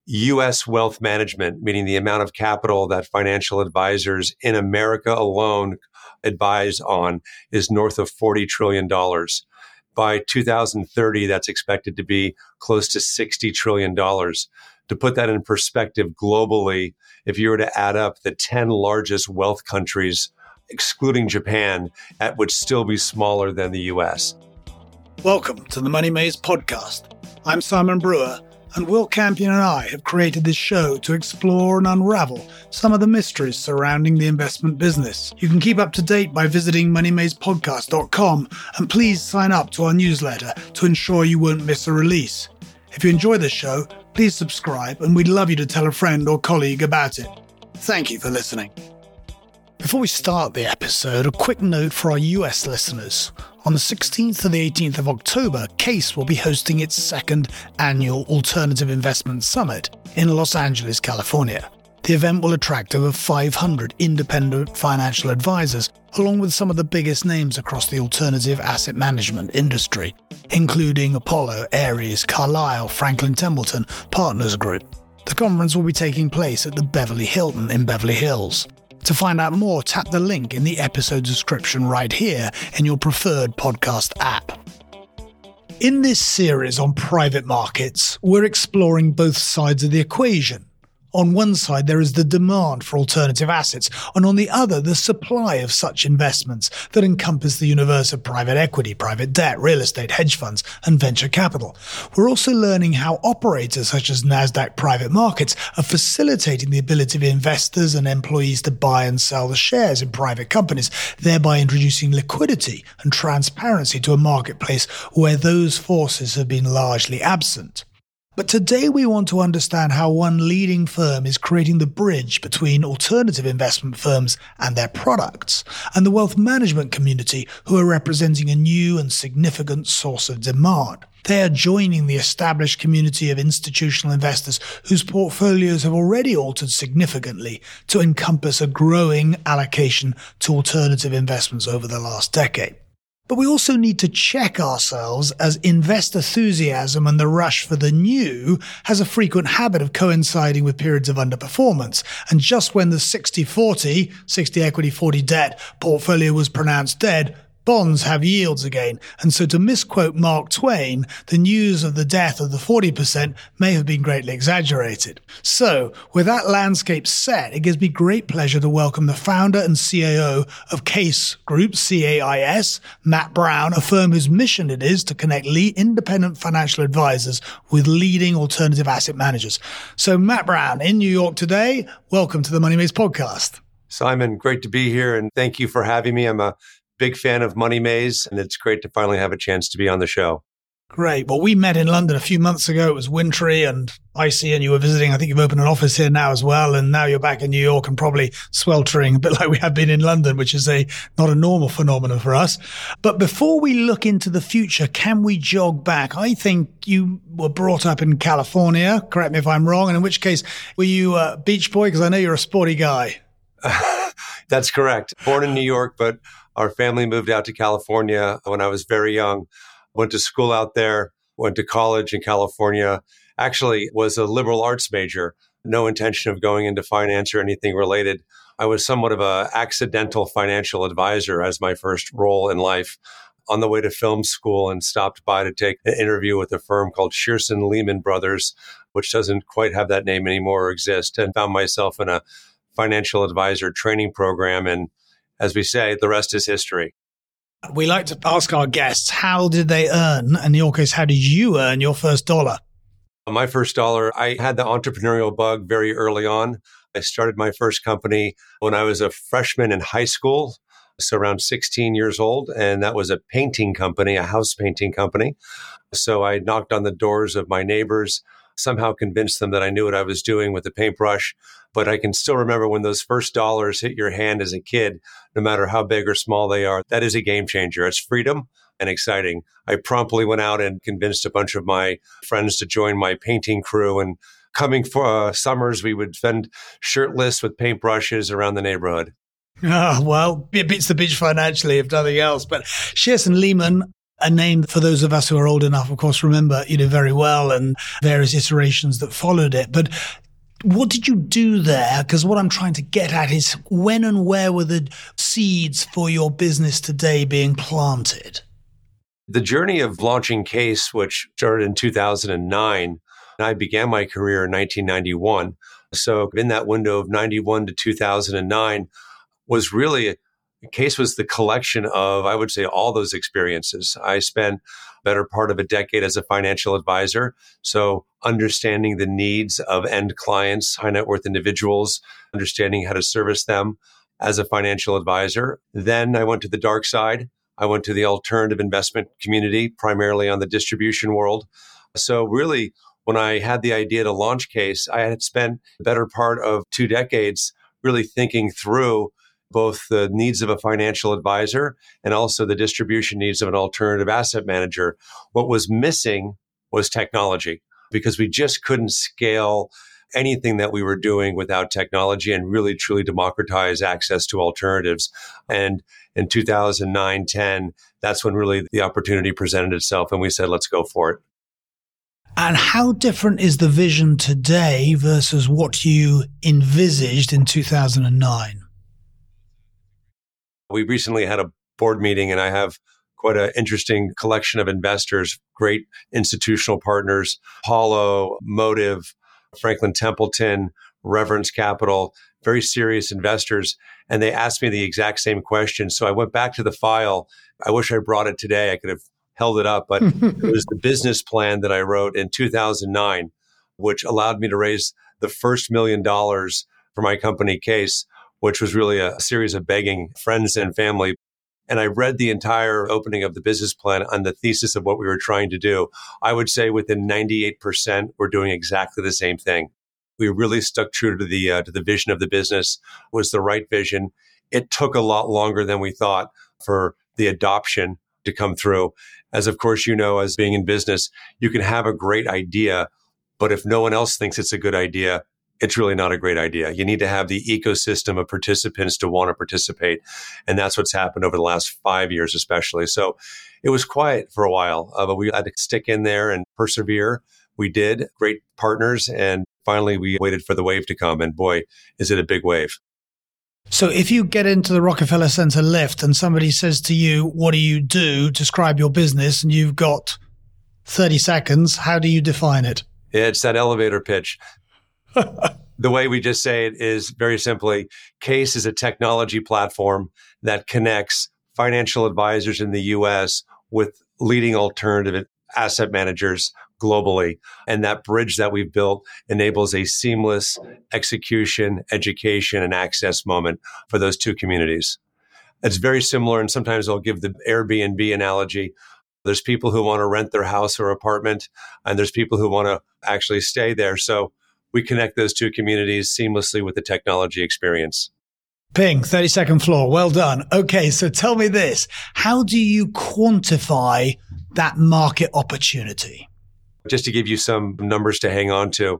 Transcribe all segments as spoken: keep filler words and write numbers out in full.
U S wealth management, meaning the amount of capital that financial advisors in America alone advise on, is north of forty trillion dollars. By two thousand thirty, that's expected to be close to sixty trillion dollars. To put that in perspective globally, if you were to add up the ten largest wealth countries, excluding Japan, that would still be smaller than the U S. Welcome to the Money Maze podcast. I'm Simon Brewer, and Will Campion and I have created this show to explore and unravel some of the mysteries surrounding the investment business. You can keep up to date by visiting money maze podcast dot com, and please sign up to our newsletter to ensure you won't miss a release. If you enjoy the show, please subscribe, and we'd love you to tell a friend or colleague about it. Thank you for listening. Before we start the episode, a quick note for our U S listeners. On the sixteenth to the eighteenth of October, CASE will be hosting its second annual Alternative Investment Summit in Los Angeles, California. The event will attract over five hundred independent financial advisors, along with some of the biggest names across the alternative asset management industry, including Apollo, Ares, Carlyle, Franklin Templeton, Partners Group. The conference will be taking place at the Beverly Hilton in Beverly Hills. To find out more, tap the link in the episode description right here in your preferred podcast app. In this series on private markets, we're exploring both sides of the equation. On one side, there is the demand for alternative assets, and on the other, the supply of such investments that encompass the universe of private equity, private debt, real estate, hedge funds, and venture capital. We're also learning how operators such as NASDAQ Private Markets are facilitating the ability of investors and employees to buy and sell the shares in private companies, thereby introducing liquidity and transparency to a marketplace where those forces have been largely absent. But today we want to understand how one leading firm is creating the bridge between alternative investment firms and their products, and the wealth management community who are representing a new and significant source of demand. They are joining the established community of institutional investors whose portfolios have already altered significantly to encompass a growing allocation to alternative investments over the last decade. But we also need to check ourselves, as investor enthusiasm and the rush for the new has a frequent habit of coinciding with periods of underperformance. And just when the sixty forty, sixty equity, forty debt portfolio was pronounced dead, bonds have yields again. And so to misquote Mark Twain, the news of the death of the forty percent may have been greatly exaggerated. So with that landscape set, it gives me great pleasure to welcome the founder and C A O of CAIS Group, C A I S, Matt Brown, a firm whose mission it is to connect lead independent financial advisors with leading alternative asset managers. So Matt Brown in New York today, welcome to the Money Maze podcast. Simon, great to be here, and thank you for having me. I'm a big fan of Money Maze, and it's great to finally have a chance to be on the show. Great. Well, we met in London a few months ago. It was wintry and icy, and you were visiting. I think you've opened an office here now as well, and now you're back in New York and probably sweltering, a bit like we have been in London, which is a not a normal phenomenon for us. But before we look into the future, can we jog back? I think you were brought up in California. Correct me if I'm wrong. And in which case, were you a beach boy? Because I know you're a sporty guy. That's correct. Born in New York, but our family moved out to California when I was very young. Went to school out there, went to college in California. Actually was a liberal arts major. No intention of going into finance or anything related. I was somewhat of an accidental financial advisor as my first role in life. On the way to film school, and stopped by to take an interview with a firm called Shearson Lehman Brothers, which doesn't quite have that name anymore or exist, and found myself in a financial advisor training program. And as we say, the rest is history. We like to ask our guests, how did they earn? In your case, how did you earn your first dollar? My first dollar, I had the entrepreneurial bug very early on. I started my first company when I was a freshman in high school, so around sixteen years old. And that was a painting company, a house painting company. So I knocked on the doors of my neighbors, somehow convinced them that I knew what I was doing with the paintbrush. But I can still remember when those first dollars hit your hand as a kid, no matter how big or small they are, that is a game changer. It's freedom and exciting. I promptly went out and convinced a bunch of my friends to join my painting crew. And coming for uh, summers, we would spend shirtless with paintbrushes around the neighborhood. Oh, well, it beats the beach financially, if nothing else. But Shearson Lehman, a name for those of us who are old enough, of course, remember, you know, very well, and various iterations that followed it. But what did you do there? Because what I'm trying to get at is when and where were the seeds for your business today being planted? The journey of launching Case, which started in two thousand nine, I began my career in nineteen ninety-one. So in that window of ninety-one to two thousand nine was really, Case was the collection of, I would say, all those experiences. I spent better part of a decade as a financial advisor. So understanding the needs of end clients, high net worth individuals, understanding how to service them as a financial advisor. Then I went to the dark side. I went to the alternative investment community, primarily on the distribution world. So really, when I had the idea to launch Case, I had spent the better part of two decades really thinking through both the needs of a financial advisor and also the distribution needs of an alternative asset manager. What was missing was technology, because we just couldn't scale anything that we were doing without technology and really truly democratize access to alternatives. And in two thousand nine, ten, that's when really the opportunity presented itself, and we said, let's go for it. And how different is the vision today versus what you envisaged in two thousand nine? We recently had a board meeting, and I have quite an interesting collection of investors, great institutional partners, Apollo, Motive, Franklin Templeton, Reverence Capital, very serious investors. And they asked me the exact same question. So I went back to the file. I wish I brought it today. I could have held it up, but it was the business plan that I wrote in two thousand nine, which allowed me to raise the first million dollars for my company Case, which was really a series of begging friends and family. And I read the entire opening of the business plan on the thesis of what we were trying to do. I would say within ninety-eight percent, we're doing exactly the same thing. We really stuck true to the uh, to the vision of the business, was the right vision. It took a lot longer than we thought for the adoption to come through. As of course, you know, as being in business, you can have a great idea, but if no one else thinks it's a good idea, it's really not a great idea. You need to have the ecosystem of participants to want to participate. And that's what's happened over the last five years, especially. So it was quiet for a while, uh, but we had to stick in there and persevere. We did. Great partners. And finally, we waited for the wave to come. And boy, is it a big wave. So if you get into the Rockefeller Center lift and somebody says to you, what do you do? Describe your business. And you've got thirty seconds. How do you define it? It's that elevator pitch. The way we just say it is very simply, Case is a technology platform that connects financial advisors in the U S with leading alternative asset managers globally. And that bridge that we've built enables a seamless execution, education, and access moment for those two communities. It's very similar, and sometimes I'll give the Airbnb analogy. There's people who want to rent their house or apartment, and there's people who want to actually stay there. So we connect those two communities seamlessly with the technology experience. Ping, thirty second floor. Well done. Okay, so tell me this. How do you quantify that market opportunity? Just to give you some numbers to hang on to,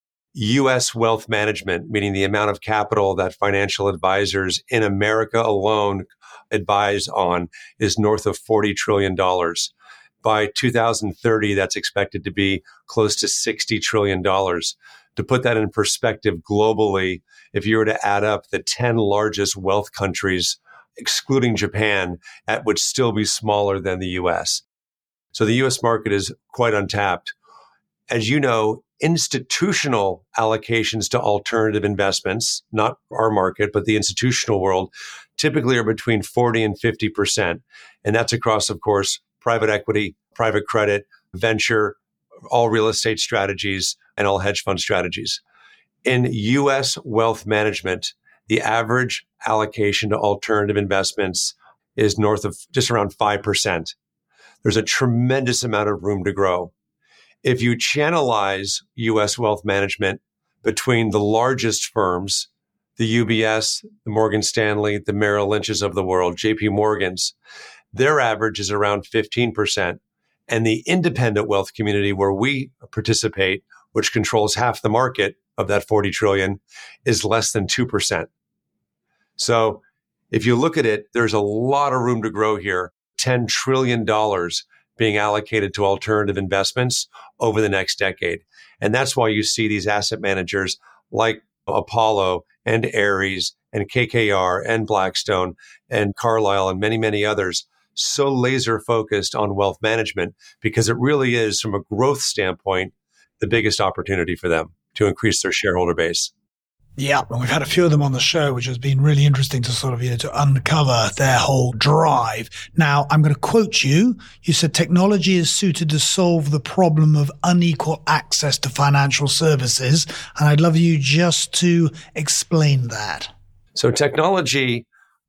U S wealth management, meaning the amount of capital that financial advisors in America alone advise on, is north of forty trillion dollars. By two thousand thirty, that's expected to be close to sixty trillion dollars. To put that in perspective globally, if you were to add up the ten largest wealth countries, excluding Japan, that would still be smaller than the U S. So the U S market is quite untapped. As you know, institutional allocations to alternative investments, not our market, but the institutional world, typically are between forty and fifty percent. And that's across, of course, private equity, private credit, venture, all real estate strategies, and all hedge fund strategies. In U S wealth management, the average allocation to alternative investments is north of just around five percent. There's a tremendous amount of room to grow. If you channelize U S wealth management between the largest firms, the U B S, the Morgan Stanley, the Merrill Lynch's of the world, J P Morgan's, their average is around fifteen percent. And the independent wealth community where we participate, which controls half the market of that forty trillion, is less than two percent. So if you look at it, there's a lot of room to grow here. ten trillion dollars being allocated to alternative investments over the next decade. And that's why you see these asset managers like Apollo and Ares and K K R and Blackstone and Carlyle and many, many others so laser focused on wealth management, because it really is, from a growth standpoint, the biggest opportunity for them to increase their shareholder base. Yeah, and we've had a few of them on the show, which has been really interesting to sort of, you know, to uncover their whole drive. Now, I'm going to quote you. You said technology is suited to solve the problem of unequal access to financial services. And I'd love you just to explain that. So technology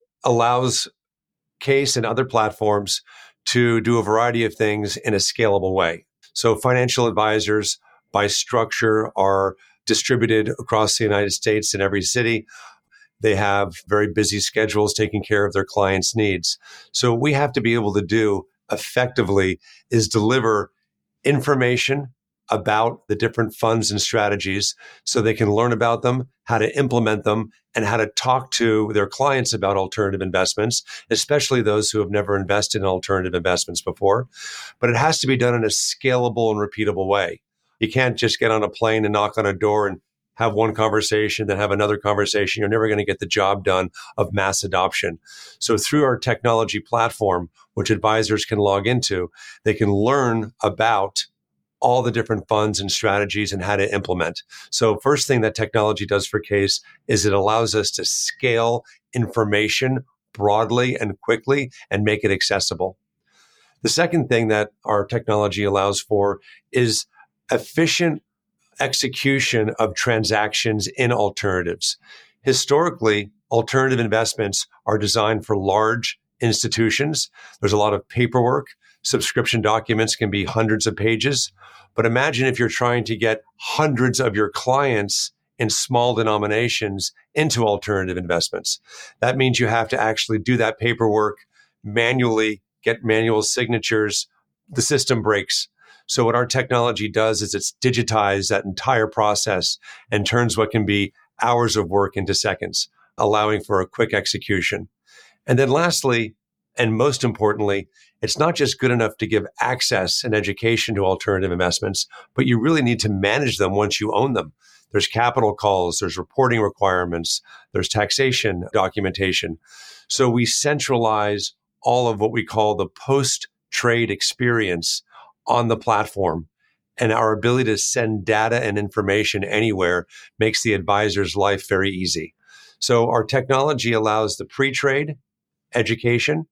allows Case and other platforms to do a variety of things in a scalable way. So financial advisors, by structure, are distributed across the United States in every city. They have very busy schedules taking care of their clients' needs. So what we have to be able to do effectively is deliver information about the different funds and strategies so they can learn about them, how to implement them, and how to talk to their clients about alternative investments, especially those who have never invested in alternative investments before. But it has to be done in a scalable and repeatable way. You can't just get on a plane and knock on a door and have one conversation, then have another conversation. You're never going to get the job done of mass adoption. So through our technology platform, which advisors can log into, they can learn about all the different funds and strategies and how to implement. So first thing that technology does for Case is it allows us to scale information broadly and quickly and make it accessible. The second thing that our technology allows for is efficient execution of transactions in alternatives. Historically, alternative investments are designed for large institutions. There's a lot of paperwork. Subscription documents can be hundreds of pages. But imagine if you're trying to get hundreds of your clients in small denominations into alternative investments. That means you have to actually do that paperwork manually, get manual signatures. The system breaks. So what our technology does is it's digitized that entire process and turns what can be hours of work into seconds, allowing for a quick execution. And then lastly, and most importantly, it's not just good enough to give access and education to alternative investments, but you really need to manage them once you own them. There's capital calls, there's reporting requirements, there's taxation documentation. So we centralize all of what we call the post-trade experience on the platform. And our ability to send data and information anywhere makes the advisor's life very easy. So our technology allows the pre-trade, education,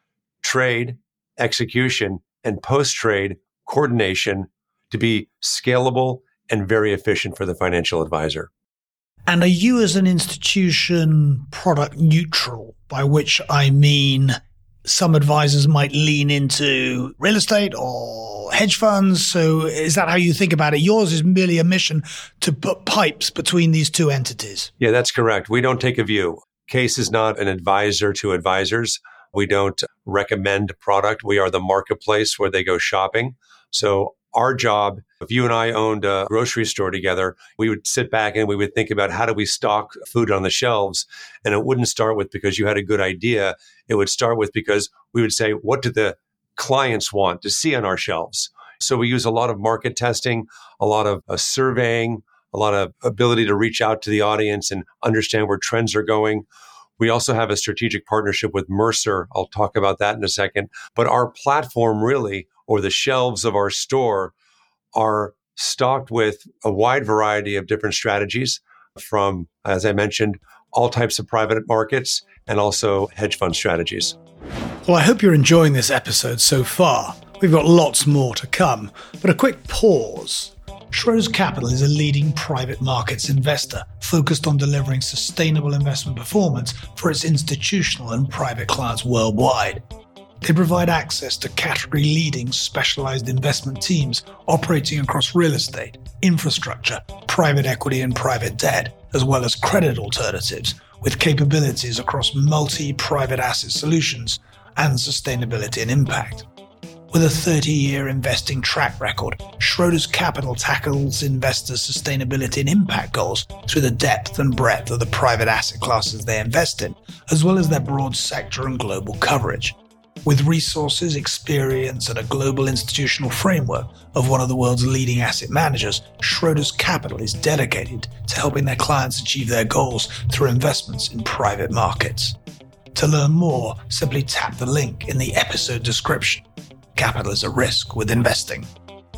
trade, execution, and post-trade coordination to be scalable and very efficient for the financial advisor. And are you as an institution product neutral, by which I mean some advisors might lean into real estate or hedge funds? So is that how you think about it? Yours is merely a mission to put pipes between these two entities. Yeah, that's correct. We don't take a view. Case is not an advisor to advisors. We don't recommend product. We are the marketplace where they go shopping. So our job, if you and I owned a grocery store together, we would sit back and we would think about how do we stock food on the shelves? And it wouldn't start with because you had a good idea. It would start with because we would say, what do the clients want to see on our shelves? So we use a lot of market testing, a lot of uh, surveying, a lot of ability to reach out to the audience and understand where trends are going. We also have a strategic partnership with Mercer. I'll talk about that in a second. But our platform really, or the shelves of our store, are stocked with a wide variety of different strategies from, as I mentioned, all types of private markets and also hedge fund strategies. Well, I hope you're enjoying this episode so far. We've got lots more to come, but a quick pause. Schroders Capital is a leading private markets investor focused on delivering sustainable investment performance for its institutional and private clients worldwide. They provide access to category-leading specialized investment teams operating across real estate, infrastructure, private equity and private debt, as well as credit alternatives, with capabilities across multi-private asset solutions and sustainability and impact. With a thirty-year investing track record, Schroders Capital tackles investors' sustainability and impact goals through the depth and breadth of the private asset classes they invest in, as well as their broad sector and global coverage. With resources, experience, and a global institutional framework of one of the world's leading asset managers, Schroders Capital is dedicated to helping their clients achieve their goals through investments in private markets. To learn more, simply tap the link in the episode description. Capital is a risk with investing.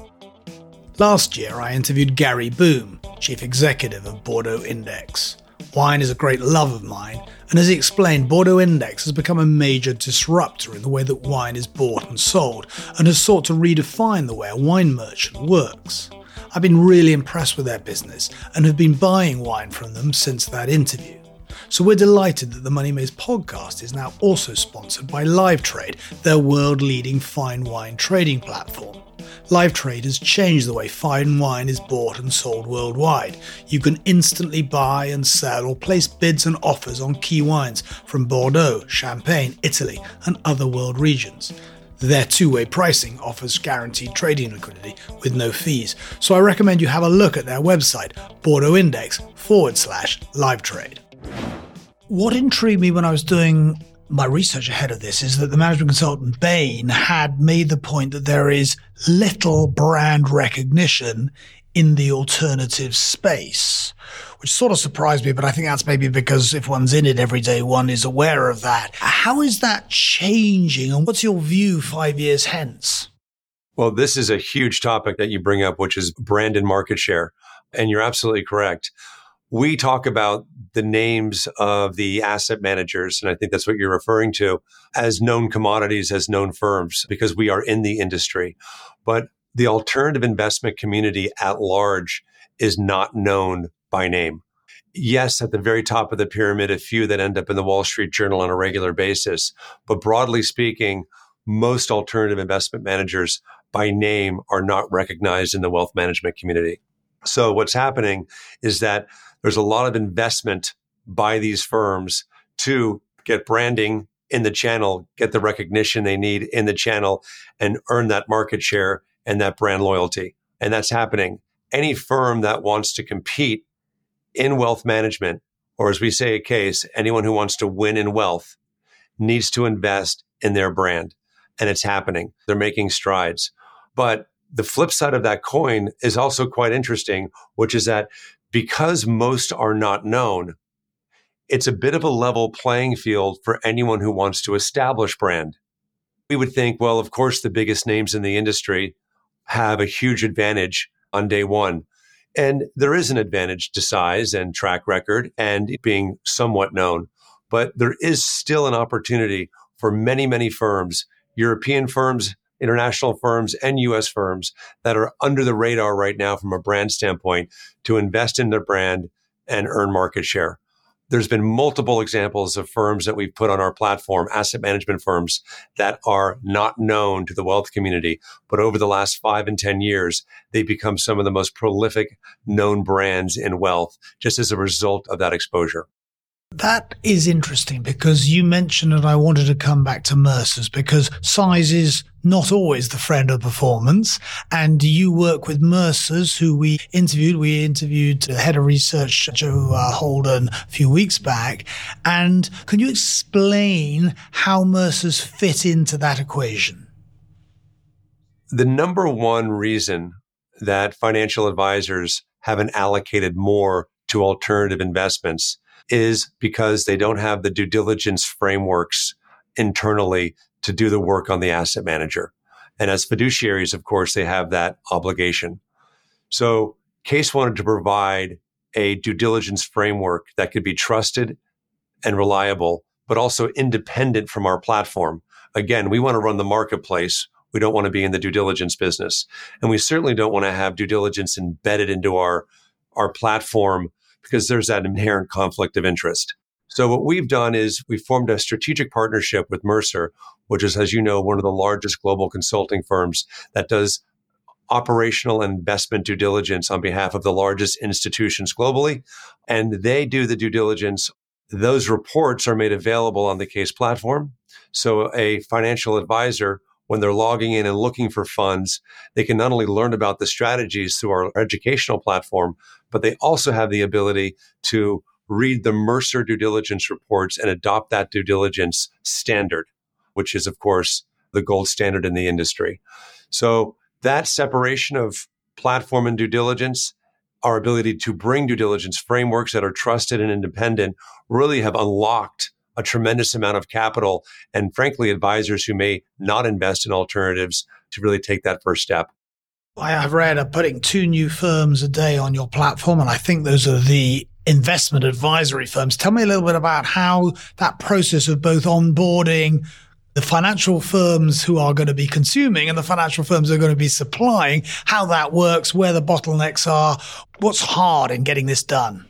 Last year, I interviewed Gary Boom, Chief Executive of Bordeaux Index. Wine is a great love of mine, and as he explained, Bordeaux Index has become a major disruptor in the way that wine is bought and sold, and has sought to redefine the way a wine merchant works. I've been really impressed with their business, and have been buying wine from them since that interview. So we're delighted that the Money Maze podcast is now also sponsored by LiveTrade, their world-leading fine wine trading platform. LiveTrade has changed the way fine wine is bought and sold worldwide. You can instantly buy and sell or place bids and offers on key wines from Bordeaux, Champagne, Italy, and other world regions. Their two-way pricing offers guaranteed trading liquidity with no fees. So I recommend you have a look at their website, Bordeaux Index forward slash LiveTrade. What intrigued me when I was doing my research ahead of this is that the management consultant Bain had made the point that there is little brand recognition in the alternative space, which sort of surprised me, but I think that's maybe because if one's in it every day, one is aware of that. How is that changing, and what's your view five years hence? Well, this is a huge topic that you bring up, which is brand and market share. And you're absolutely correct. We talk about the names of the asset managers, and I think that's what you're referring to, as known commodities, as known firms, because we are in the industry. But the alternative investment community at large is not known by name. Yes, at the very top of the pyramid, a few that end up in the Wall Street Journal on a regular basis. But broadly speaking, most alternative investment managers by name are not recognized in the wealth management community. So what's happening is that there's a lot of investment by these firms to get branding in the channel, get the recognition they need in the channel, and earn that market share and that brand loyalty. And that's happening. Any firm that wants to compete in wealth management, or as we say at Case, anyone who wants to win in wealth, needs to invest in their brand. And it's happening. They're making strides. But the flip side of that coin is also quite interesting, which is that because most are not known, it's a bit of a level playing field for anyone who wants to establish brand. We would think, well, of course, the biggest names in the industry have a huge advantage on day one. And there is an advantage to size and track record and being somewhat known. But there is still an opportunity for many, many firms, European firms, international firms, and U S firms that are under the radar right now from a brand standpoint to invest in their brand and earn market share. There's been multiple examples of firms that we've put on our platform, asset management firms that are not known to the wealth community, but over the last five and ten years, they've become some of the most prolific known brands in wealth, just as a result of that exposure. That is interesting because you mentioned, and I wanted to come back to Mercer's, because size is not always the friend of performance. And you work with Mercer's, who we interviewed. We interviewed the head of research, Joe uh, Holden, a few weeks back. And can you explain how Mercer's fit into that equation? The number one reason that financial advisors haven't allocated more to alternative investments is because they don't have the due diligence frameworks internally to do the work on the asset manager. And as fiduciaries, of course, they have that obligation. So Case wanted to provide a due diligence framework that could be trusted and reliable, but also independent from our platform. Again, we want to run the marketplace. We don't want to be in the due diligence business. And we certainly don't want to have due diligence embedded into our, our platform, because there's that inherent conflict of interest. So what we've done is we've formed a strategic partnership with Mercer, which is, as you know, one of the largest global consulting firms that does operational and investment due diligence on behalf of the largest institutions globally. And they do the due diligence. Those reports are made available on the Case platform. So a financial advisor, when they're logging in and looking for funds, they can not only learn about the strategies through our educational platform, but they also have the ability to read the Mercer due diligence reports and adopt that due diligence standard, which is, of course, the gold standard in the industry. So that separation of platform and due diligence, our ability to bring due diligence frameworks that are trusted and independent, really have unlocked a tremendous amount of capital and, frankly, advisors who may not invest in alternatives to really take that first step. I have read are putting two new firms a day on your platform, and I think those are the investment advisory firms. Tell me a little bit about how that process of both onboarding the financial firms who are going to be consuming and the financial firms who are going to be supplying, how that works, where the bottlenecks are, what's hard in getting this done?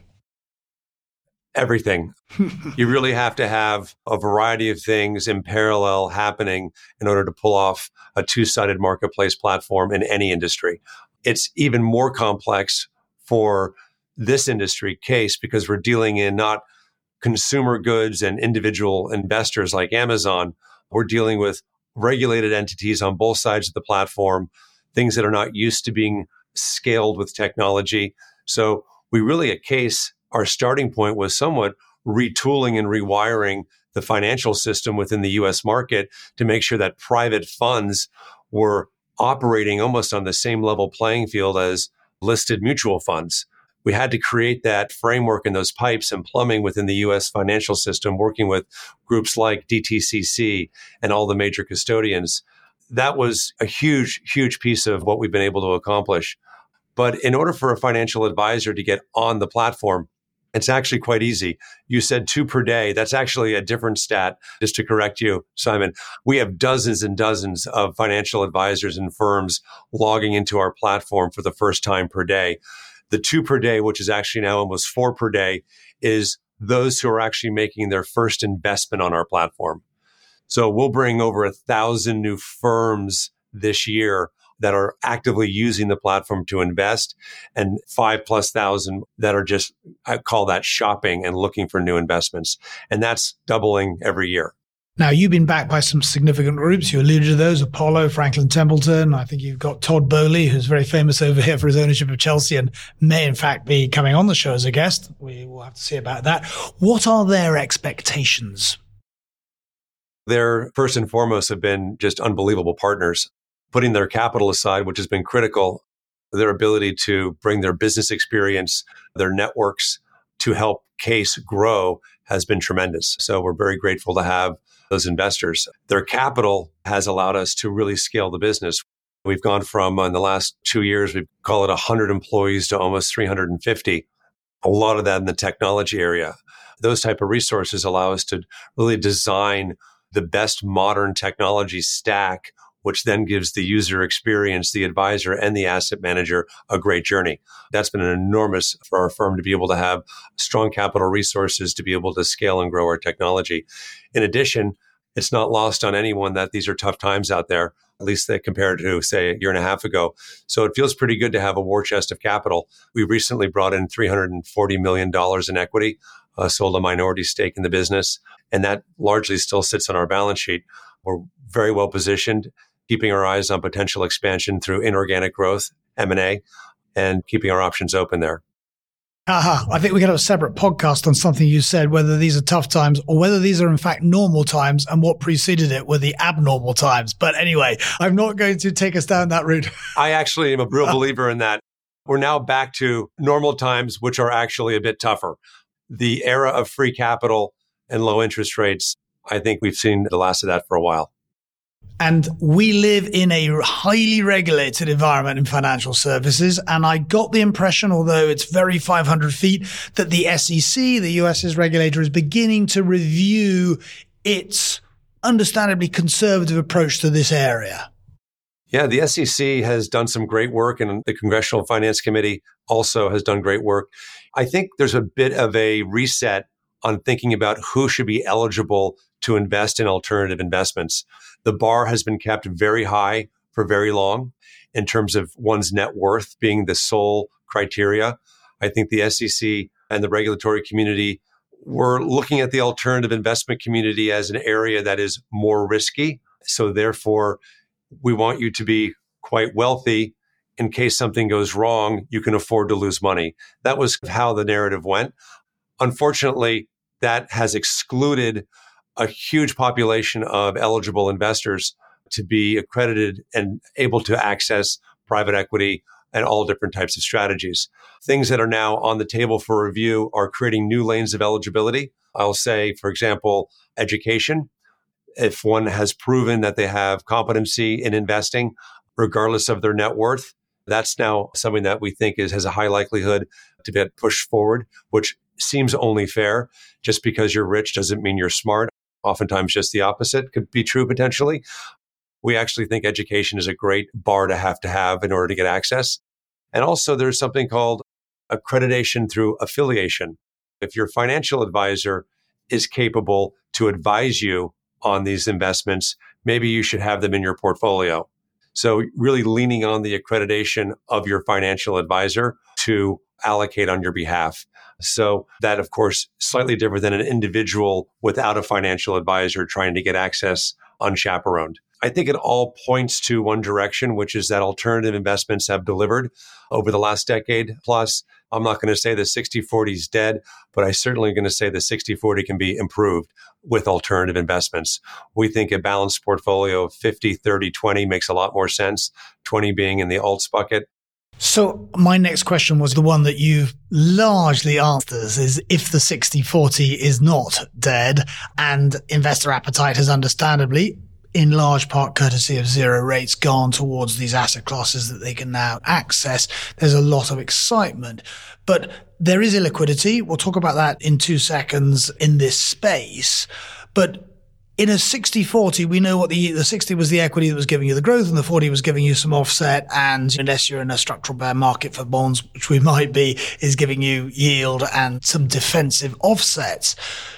Everything. You really have to have a variety of things in parallel happening in order to pull off a two-sided marketplace platform in any industry. It's even more complex for this industry case because we're dealing in not consumer goods and individual investors like Amazon. We're dealing with regulated entities on both sides of the platform, things that are not used to being scaled with technology. So we really, at Case, our starting point was somewhat retooling and rewiring the financial system within the U S market to make sure that private funds were operating almost on the same level playing field as listed mutual funds. We had to create that framework and those pipes and plumbing within the U S financial system, working with groups like D T C C and all the major custodians. That was a huge, huge piece of what we've been able to accomplish. But in order for a financial advisor to get on the platform, it's actually quite easy. You said two per day. That's actually a different stat, just to correct you, Simon. We have dozens and dozens of financial advisors and firms logging into our platform for the first time per day. The two per day, which is actually now almost four per day, is those who are actually making their first investment on our platform. So we'll bring over a thousand new firms this year that are actively using the platform to invest, and five plus thousand that are just, I call that shopping and looking for new investments. And that's doubling every year. Now, you've been backed by some significant groups. You alluded to those, Apollo, Franklin Templeton. I think you've got Todd Boehly, who's very famous over here for his ownership of Chelsea and may, in fact, be coming on the show as a guest. We will have to see about that. What are their expectations? They're, first and foremost, have been just unbelievable partners, putting their capital aside, which has been critical, their ability to bring their business experience, their networks to help Case grow has been tremendous. So we're very grateful to have those investors. Their capital has allowed us to really scale the business. We've gone from, in the last two years, we call it one hundred employees to almost three hundred fifty. A lot of that in the technology area. Those type of resources allow us to really design the best modern technology stack, which then gives the user experience, the advisor, and the asset manager a great journey. That's been an enormous for our firm to be able to have strong capital resources to be able to scale and grow our technology. In addition, it's not lost on anyone that these are tough times out there, at least they compared to, say, a year and a half ago. So it feels pretty good to have a war chest of capital. We recently brought in three hundred forty million dollars in equity, uh, sold a minority stake in the business, and that largely still sits on our balance sheet. We're very well positioned, keeping our eyes on potential expansion through inorganic growth, M and A, and keeping our options open there. Aha, I think we could have a separate podcast on something you said, whether these are tough times or whether these are in fact normal times and what preceded it were the abnormal times. But anyway, I'm not going to take us down that route. I actually am a real believer in that. We're now back to normal times, which are actually a bit tougher. The era of free capital and low interest rates, I think we've seen the last of that for a while. And we live in a highly regulated environment in financial services. And I got the impression, although it's very five hundred feet, that the S E C, the U S's regulator, is beginning to review its understandably conservative approach to this area. Yeah, the S E C has done some great work, and the Congressional Finance Committee also has done great work. I think there's a bit of a reset on thinking about who should be eligible to invest in alternative investments. The bar has been kept very high for very long in terms of one's net worth being the sole criteria. I think the S E C and the regulatory community were looking at the alternative investment community as an area that is more risky. So therefore, we want you to be quite wealthy. In case something goes wrong, you can afford to lose money. That was how the narrative went. Unfortunately, that has excluded a huge population of eligible investors to be accredited and able to access private equity and all different types of strategies. Things that are now on the table for review are creating new lanes of eligibility. I'll say, for example, education. If one has proven that they have competency in investing, regardless of their net worth, that's now something that we think is has a high likelihood to get pushed forward, which seems only fair. Just because you're rich doesn't mean you're smart. Oftentimes just the opposite could be true potentially. We actually think education is a great bar to have to have in order to get access. And also there's something called accreditation through affiliation. If your financial advisor is capable to advise you on these investments, maybe you should have them in your portfolio. So really leaning on the accreditation of your financial advisor to allocate on your behalf. So that, of course, slightly different than an individual without a financial advisor trying to get access unchaperoned. I think it all points to one direction, which is that alternative investments have delivered over the last decade plus. I'm not going to say the sixty forty is dead, but I certainly going to say the sixty forty can be improved with alternative investments. We think a balanced portfolio of fifty, thirty, twenty makes a lot more sense, twenty being in the alts bucket. So my next question was the one that you've largely answered, is if the sixty forty is not dead and investor appetite has understandably, in large part courtesy of zero rates, gone towards these asset classes that they can now access, there's a lot of excitement. But there is illiquidity. We'll talk about that in two seconds in this space. But in a sixty forty, we know what the, the sixty was the equity that was giving you the growth and the forty was giving you some offset. And unless you're in a structural bear market for bonds, which we might be, is giving you yield and some defensive offsets.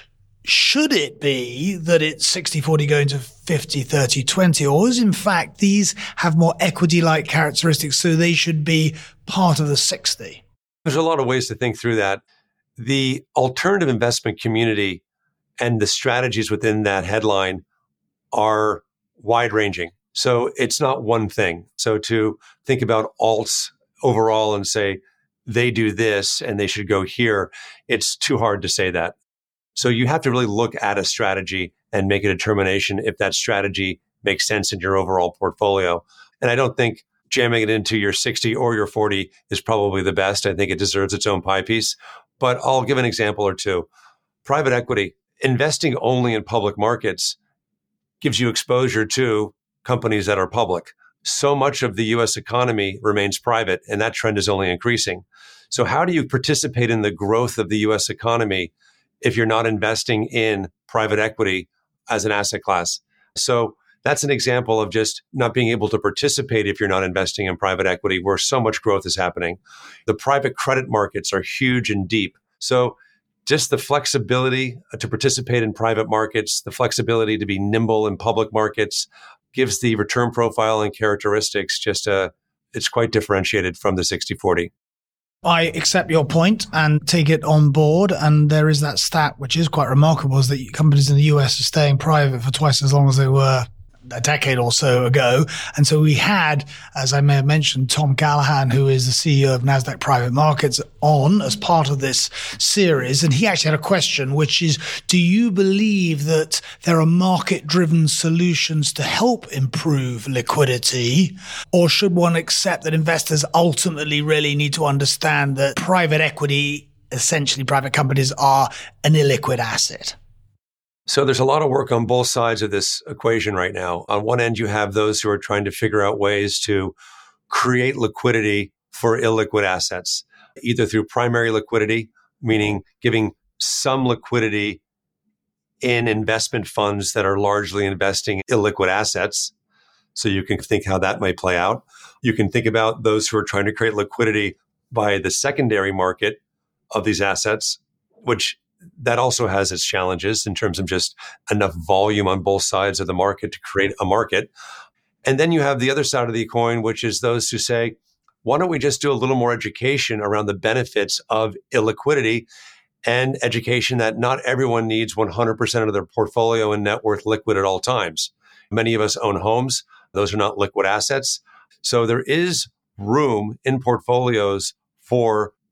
Should it be that it's sixty forty going to fifty, thirty, twenty, or is in fact these have more equity-like characteristics, so they should be part of the sixty? There's a lot of ways to think through that. The alternative investment community and the strategies within that headline are wide-ranging. So it's not one thing. So to think about alts overall and say they do this and they should go here, it's too hard to say that. So you have to really look at a strategy and make a determination if that strategy makes sense in your overall portfolio. And I don't think jamming it into your sixty or your forty is probably the best. I think it deserves its own pie piece. But I'll give an example or two. Private equity, investing only in public markets gives you exposure to companies that are public. So much of the U S economy remains private, and that trend is only increasing. So how do you participate in the growth of the U S economy if you're not investing in private equity as an asset class? So that's an example of just not being able to participate if you're not investing in private equity, where so much growth is happening. The private credit markets are huge and deep. So just the flexibility to participate in private markets, the flexibility to be nimble in public markets gives the return profile and characteristics just a, it's quite differentiated from the sixty forty. I accept your point and take it on board. And there is that stat, which is quite remarkable, is that companies in the U S are staying private for twice as long as they were a decade or so ago. And so we had, as I may have mentioned, Tom Callahan, who is the C E O of NASDAQ Private Markets, on as part of this series. And he actually had a question, which is, do you believe that there are market-driven solutions to help improve liquidity? Or should one accept that investors ultimately really need to understand that private equity, essentially private companies, are an illiquid asset? So there's a lot of work on both sides of this equation right now. On one end, you have those who are trying to figure out ways to create liquidity for illiquid assets, either through primary liquidity, meaning giving some liquidity in investment funds that are largely investing in illiquid assets. So you can think how that might play out. You can think about those who are trying to create liquidity by the secondary market of these assets, which that also has its challenges in terms of just enough volume on both sides of the market to create a market. And then you have the other side of the coin, which is those who say, why don't we just do a little more education around the benefits of illiquidity and education that not everyone needs one hundred percent of their portfolio and net worth liquid at all times. Many of us own homes. Those are not liquid assets. So there is room in portfolios for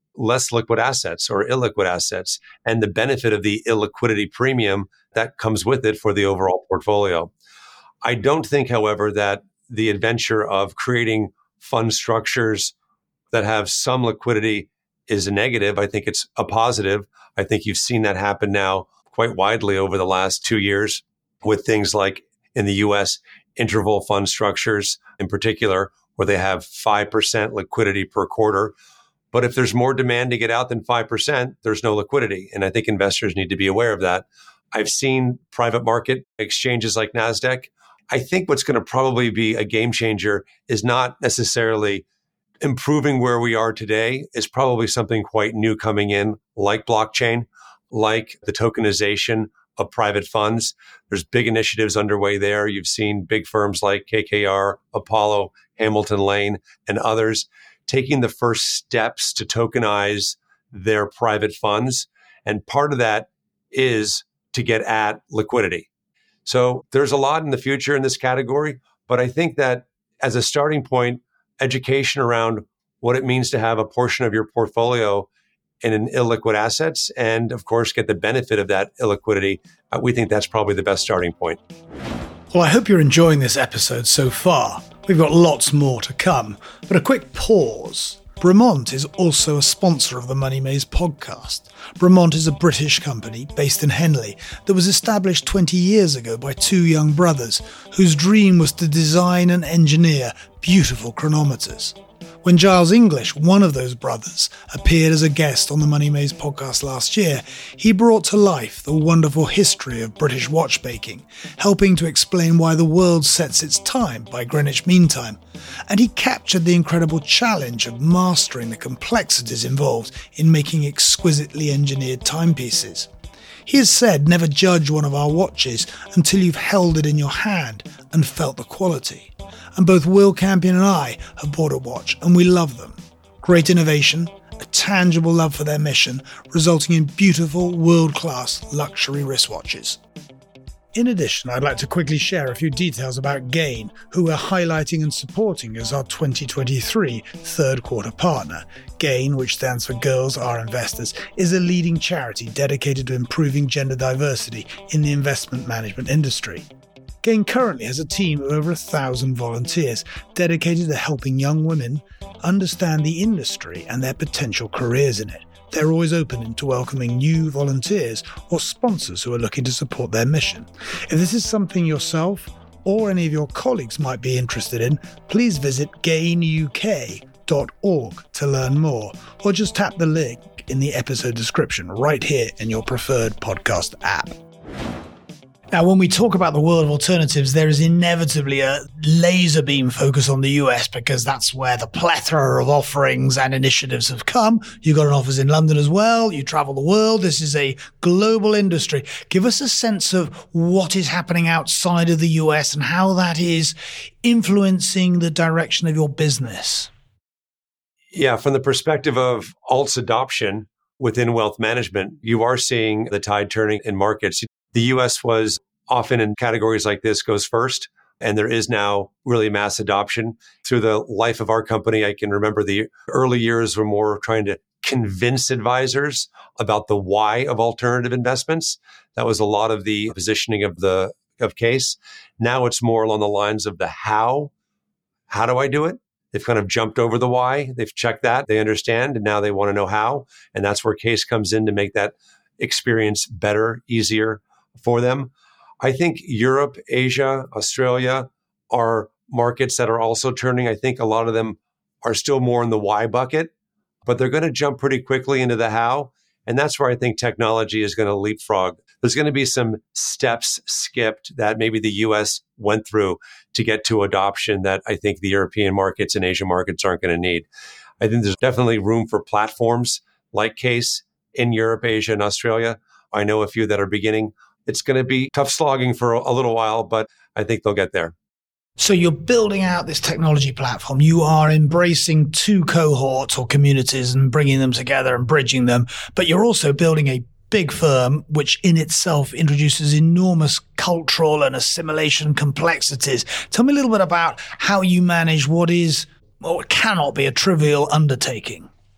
less liquid assets or illiquid assets and the benefit of the illiquidity premium that comes with it for the overall portfolio. I don't think, however, that the adventure of creating fund structures that have some liquidity is a negative. I think it's a positive. I think you've seen that happen now quite widely over the last two years with things like in the U S, interval fund structures in particular, where they have five percent liquidity per quarter. But if there's more demand to get out than five percent, there's no liquidity. And I think investors need to be aware of that. I've seen private market exchanges like NASDAQ. I think what's going to probably be a game changer is not necessarily improving where we are today, is probably something quite new coming in, like blockchain, like the tokenization of private funds. There's big initiatives underway there. You've seen big firms like K K R, Apollo, Hamilton Lane, and others taking the first steps to tokenize their private funds. And part of that is to get at liquidity. So there's a lot in the future in this category, but I think that as a starting point, education around what it means to have a portion of your portfolio in an illiquid assets and, of course, get the benefit of that illiquidity, uh, we think that's probably the best starting point. Well, I hope you're enjoying this episode so far. We've got lots more to come, but a quick pause. Bremont is also a sponsor of the Money Maze podcast. Bremont is a British company based in Henley that was established twenty years ago by two young brothers whose dream was to design and engineer beautiful chronometers. When Giles English, one of those brothers, appeared as a guest on the Money Maze podcast last year, he brought to life the wonderful history of British watchmaking, helping to explain why the world sets its time by Greenwich Mean Time. And he captured the incredible challenge of mastering the complexities involved in making exquisitely engineered timepieces. He has said, never judge one of our watches until you've held it in your hand and felt the quality. And both Will Campion and I have bought a watch and we love them. Great innovation, a tangible love for their mission, resulting in beautiful, world-class luxury wristwatches. In addition, I'd like to quickly share a few details about Gain, who we're highlighting and supporting as our twenty twenty-three third quarter partner. Gain, which stands for Girls Are Investors, is a leading charity dedicated to improving gender diversity in the investment management industry. Gain currently has a team of over a thousand volunteers dedicated to helping young women understand the industry and their potential careers in it. They're always open to welcoming new volunteers or sponsors who are looking to support their mission. If this is something yourself or any of your colleagues might be interested in, please visit gain U K dot org to learn more, or just tap the link in the episode description right here in your preferred podcast app. Now, when we talk about the world of alternatives, there is inevitably a laser beam focus on the U S because that's where the plethora of offerings and initiatives have come. You've got an office in London as well. You travel the world. This is a global industry. Give us a sense of what is happening outside of the U S and how that is influencing the direction of your business. Yeah, from the perspective of alts adoption within wealth management, you are seeing the tide turning in markets. The U S was often in categories like this goes first, and there is now really mass adoption. Through the life of our company, I can remember the early years were more trying to convince advisors about the why of alternative investments. That was a lot of the positioning of the of case. Now it's more along the lines of the how. How do I do it? They've kind of jumped over the why. They've checked that. They understand, and now they want to know how. And that's where case comes in to make that experience better, easier for them. I think Europe, Asia, Australia are markets that are also turning. I think a lot of them are still more in the why bucket, but they're going to jump pretty quickly into the how. And that's where I think technology is going to leapfrog. There's going to be some steps skipped that maybe the U S went through to get to adoption that I think the European markets and Asian markets aren't going to need. I think there's definitely room for platforms like Case in Europe, Asia, and Australia. I know a few that are beginning. It's going to be tough slogging for a little while, but I think they'll get there. So you're building out this technology platform. You are embracing two cohorts or communities and bringing them together and bridging them. But you're also building a big firm, which in itself introduces enormous cultural and assimilation complexities. Tell me a little bit about how you manage what is or cannot be a trivial undertaking.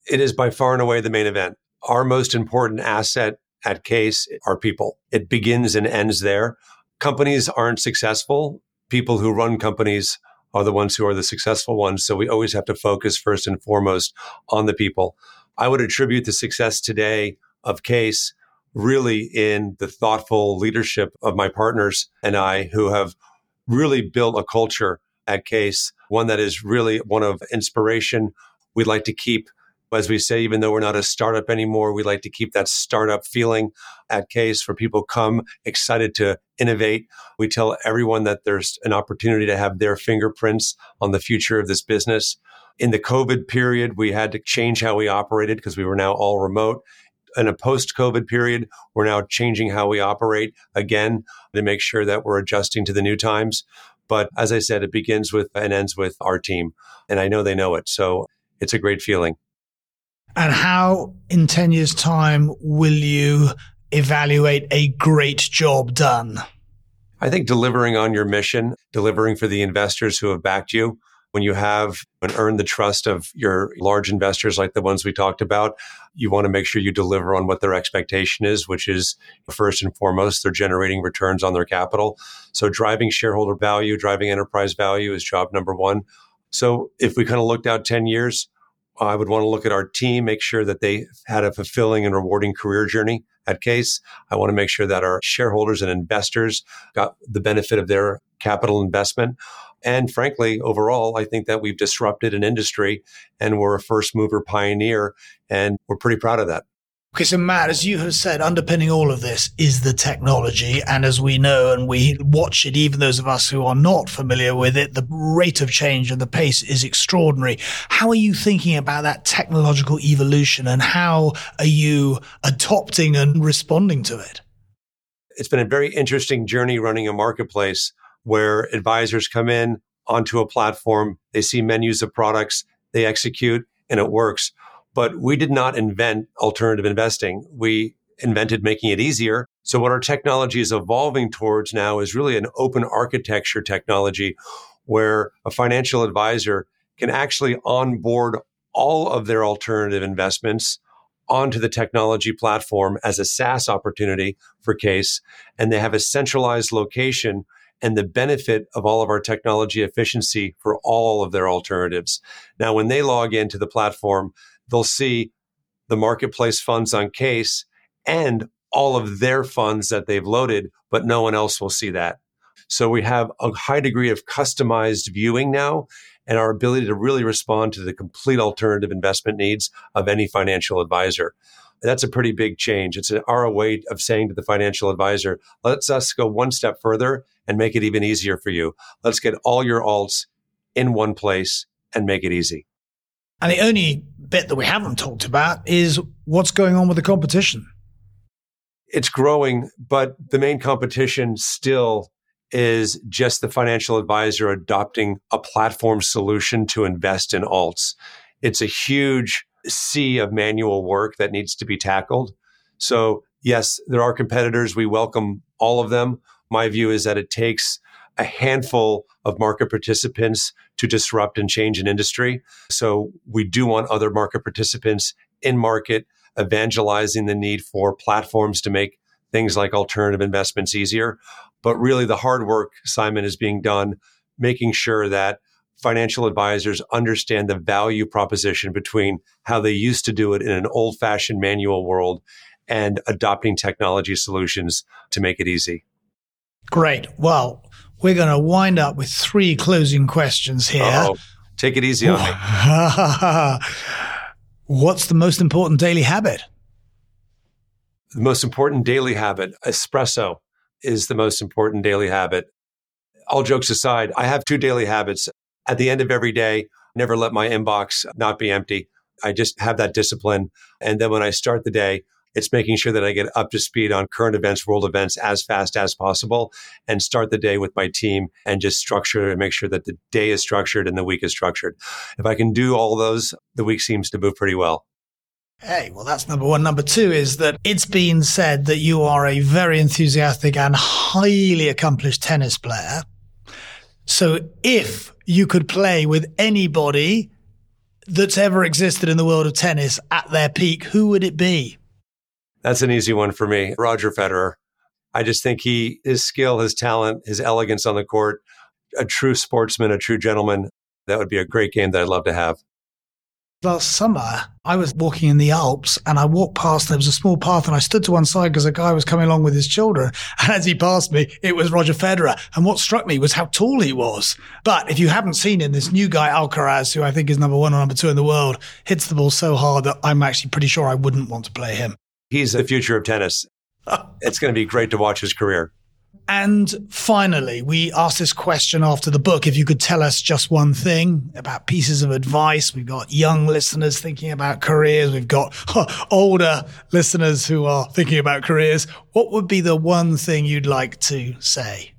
It is by far and away the main event. Our most important asset at Case are people. It begins and ends there. Companies aren't successful. People who run companies are the ones who are the successful ones. So we always have to focus first and foremost on the people. I would attribute the success today of Case really in the thoughtful leadership of my partners and I, who have really built a culture at Case, one that is really one of inspiration. We'd like to keep, as we say, even though we're not a startup anymore, we like to keep that startup feeling at Case for people come excited to innovate. We tell everyone that there's an opportunity to have their fingerprints on the future of this business. In the COVID period, we had to change how we operated because we were now all remote. In a post-COVID period, we're now changing how we operate again to make sure that we're adjusting to the new times. But as I said, it begins with and ends with our team. And I know they know it. So it's a great feeling. And how, in ten years' time, will you evaluate a great job done? I think delivering on your mission, delivering for the investors who have backed you. When you have and earn the trust of your large investors like the ones we talked about, you want to make sure you deliver on what their expectation is, which is first and foremost, they're generating returns on their capital. So driving shareholder value, driving enterprise value is job number one. So if we kind of looked out ten years, I would want to look at our team, make sure that they had a fulfilling and rewarding career journey at Case. I want to make sure that our shareholders and investors got the benefit of their capital investment. And frankly, overall, I think that we've disrupted an industry and we're a first mover pioneer, and we're pretty proud of that. Okay, so Matt, as you have said, underpinning all of this is the technology. And as we know, and we watch it, even those of us who are not familiar with it, the rate of change and the pace is extraordinary. How are you thinking about that technological evolution, and how are you adopting and responding to it? It's been a very interesting journey running a marketplace where advisors come in onto a platform, they see menus of products, they execute, and it works. But we did not invent alternative investing. We invented making it easier. So what our technology is evolving towards now is really an open architecture technology where a financial advisor can actually onboard all of their alternative investments onto the technology platform as a SaaS opportunity for Case. And they have a centralized location and the benefit of all of our technology efficiency for all of their alternatives. Now, when they log into the platform, they'll see the marketplace funds on Case and all of their funds that they've loaded, but no one else will see that. So we have a high degree of customized viewing now and our ability to really respond to the complete alternative investment needs of any financial advisor. That's a pretty big change. It's our way of saying to the financial advisor, let's us go one step further and make it even easier for you. Let's get all your alts in one place and make it easy. And the only bit that we haven't talked about is what's going on with the competition. It's growing, but the main competition still is just the financial advisor adopting a platform solution to invest in alts. It's a huge sea of manual work that needs to be tackled. So yes, there are competitors. We welcome all of them. My view is that it takes a handful of market participants to disrupt and change an industry. So we do want other market participants in market evangelizing the need for platforms to make things like alternative investments easier. But really the hard work, Simon, is being done, making sure that financial advisors understand the value proposition between how they used to do it in an old-fashioned manual world and adopting technology solutions to make it easy. Great. Well, we're going to wind up with three closing questions here. Uh-oh. Take it easy on me. What's the most important daily habit? The most important daily habit, espresso, is the most important daily habit. All jokes aside, I have two daily habits. At the end of every day, never let my inbox not be empty. I just have that discipline. And then when I start the day, it's making sure that I get up to speed on current events, world events as fast as possible and start the day with my team and just structure and make sure that the day is structured and the week is structured. If I can do all those, the week seems to move pretty well. Hey, well, that's number one. Number two is that it's been said that you are a very enthusiastic and highly accomplished tennis player. So if you could play with anybody that's ever existed in the world of tennis at their peak, who would it be? That's an easy one for me. Roger Federer. I just think he, his skill, his talent, his elegance on the court, a true sportsman, a true gentleman. That would be a great game that I'd love to have. Last summer, I was walking in the Alps and I walked past, there was a small path and I stood to one side because a guy was coming along with his children. And as he passed me, it was Roger Federer. And what struck me was how tall he was. But if you haven't seen him, this new guy, Alcaraz, who I think is number one or number two in the world, hits the ball so hard that I'm actually pretty sure I wouldn't want to play him. He's the future of tennis. It's going to be great to watch his career. And finally, we asked this question after the book. If you could tell us just one thing about pieces of advice. We've got young listeners thinking about careers. We've got older listeners who are thinking about careers. What would be the one thing you'd like to say?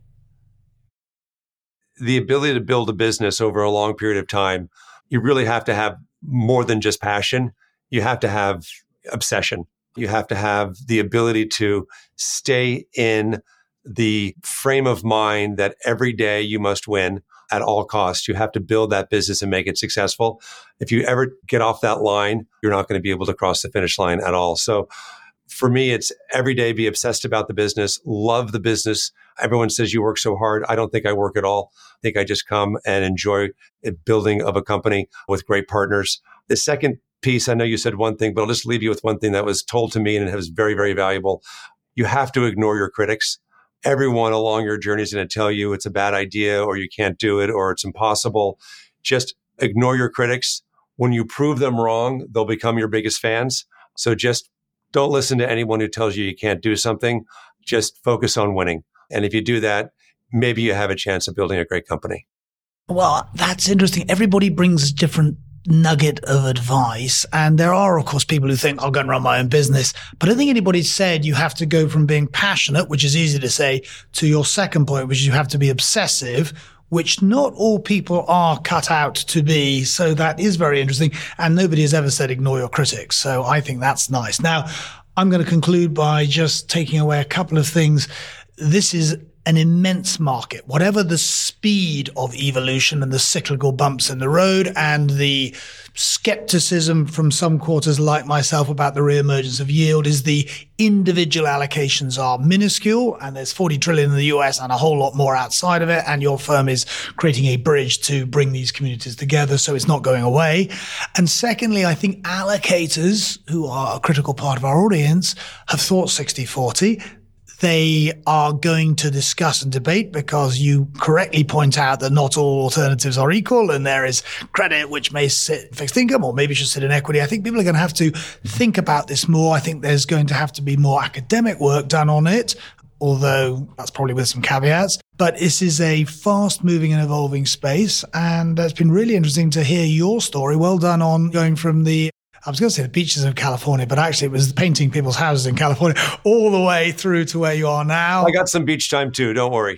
The ability to build a business over a long period of time, you really have to have more than just passion. You have to have obsession. You have to have the ability to stay in the frame of mind that every day you must win at all costs. You have to build that business and make it successful. If you ever get off that line, you're not going to be able to cross the finish line at all. So for me, it's every day be obsessed about the business, love the business. Everyone says you work so hard. I don't think I work at all. I think I just come and enjoy the building of a company with great partners. The second piece, I know you said one thing, but I'll just leave you with one thing that was told to me and it was very, very valuable. You have to ignore your critics. Everyone along your journey is going to tell you it's a bad idea or you can't do it or it's impossible. Just ignore your critics. When you prove them wrong, they'll become your biggest fans. So just don't listen to anyone who tells you you can't do something. Just focus on winning. And if you do that, maybe you have a chance of building a great company. Well, that's interesting. Everybody brings different nugget of advice. And there are, of course, people who think I'll go and run my own business. But I don't think anybody said you have to go from being passionate, which is easy to say, to your second point, which is you have to be obsessive, which not all people are cut out to be. So that is very interesting. And nobody has ever said ignore your critics. So I think that's nice. Now, I'm going to conclude by just taking away a couple of things. This is an immense market. Whatever the speed of evolution and the cyclical bumps in the road and the skepticism from some quarters like myself about the reemergence of yield is the individual allocations are minuscule and there's forty trillion in the U S and a whole lot more outside of it. And your firm is creating a bridge to bring these communities together. So it's not going away. And secondly, I think allocators, who are a critical part of our audience, have thought sixty forty. They are going to discuss and debate because you correctly point out that not all alternatives are equal and there is credit which may sit in fixed income or maybe should sit in equity. I think people are going to have to think about this more. I think there's going to have to be more academic work done on it, although that's probably with some caveats. But this is a fast moving and evolving space. And it's been really interesting to hear your story. Well done on going from the I was going to say the beaches of California, but actually it was painting people's houses in California all the way through to where you are now. I got some beach time too, don't worry.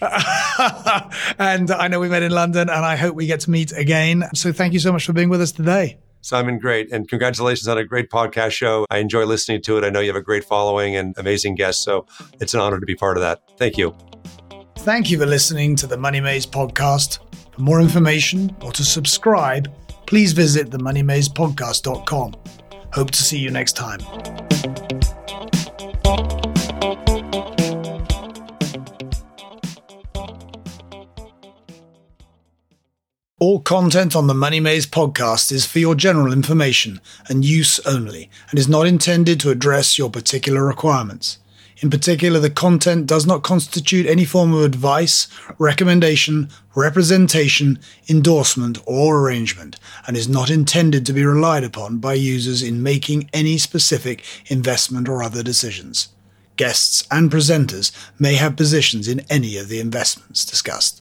And I know we met in London and I hope we get to meet again. So thank you so much for being with us today. Simon, great. And congratulations on a great podcast show. I enjoy listening to it. I know you have a great following and amazing guests. So it's an honor to be part of that. Thank you. Thank you for listening to the Money Maze podcast. For more information or to subscribe, please visit the money maze podcast dot com. Hope to see you next time. All content on the Money Maze podcast is for your general information and use only, and is not intended to address your particular requirements. In particular, the content does not constitute any form of advice, recommendation, representation, endorsement, or arrangement, and is not intended to be relied upon by users in making any specific investment or other decisions. Guests and presenters may have positions in any of the investments discussed.